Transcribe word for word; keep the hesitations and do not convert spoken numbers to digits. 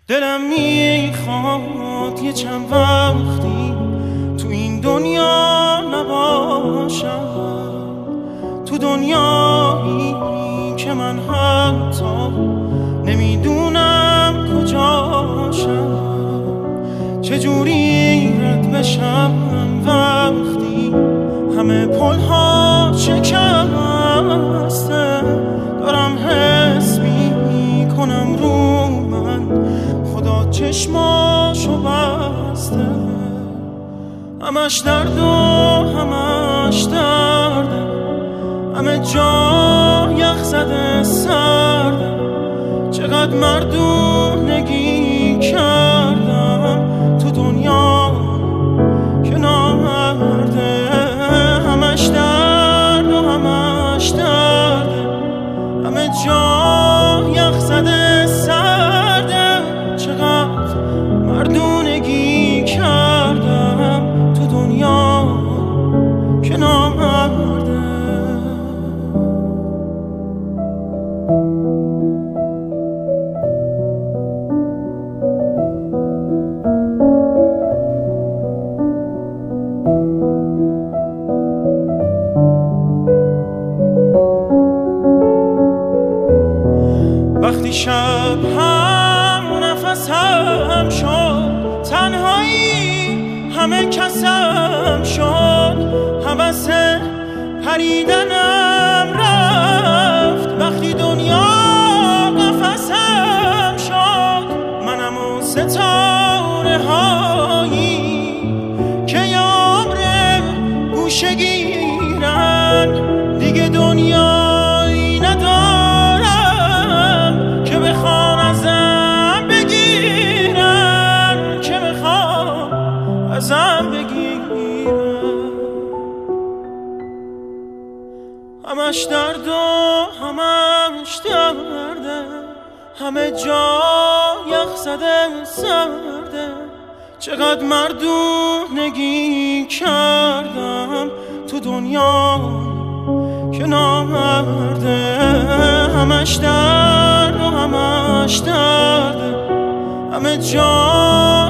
دلم میخواد یه چند وقتی تو این دنیا نباشم، تو دنیایی که من حتی نمیدونم کجاشم. چجوری رد بشم وقتی همه پل‌ها شکسته، دارم حس میکنم رو من خدا چشماشو بسته. همش درد و همش درده، همه جا یخ زده سرده. چقدر مردونگی کردم تو دنیا که نامرده. همش درد و همش درده، همه جا یخ زده سرده. چقدر مردونگی کردم تو دنیا که نامرده. وقتی شب هم نفس هم شد، تنهایی همه کسم شد، هوس پریدنم رفت. وقتی دنیا قفسم شد، منم اون ستاره هایی که عمر گوشه گیرن. دیگه دنیایی ندارم که بخوان ازم بگیرن، که بخوان ازم بگیرن. همش درد و همش درده، همه جا یخ زده سرده. چقدر مردونگی کردم تو دنیا که نامرده. همش درد و همش درده، همه جا